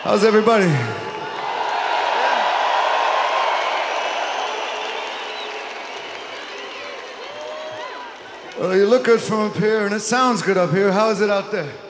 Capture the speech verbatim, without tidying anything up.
How's everybody? Well, you look good from up here, and it sounds good up here. How is it out there?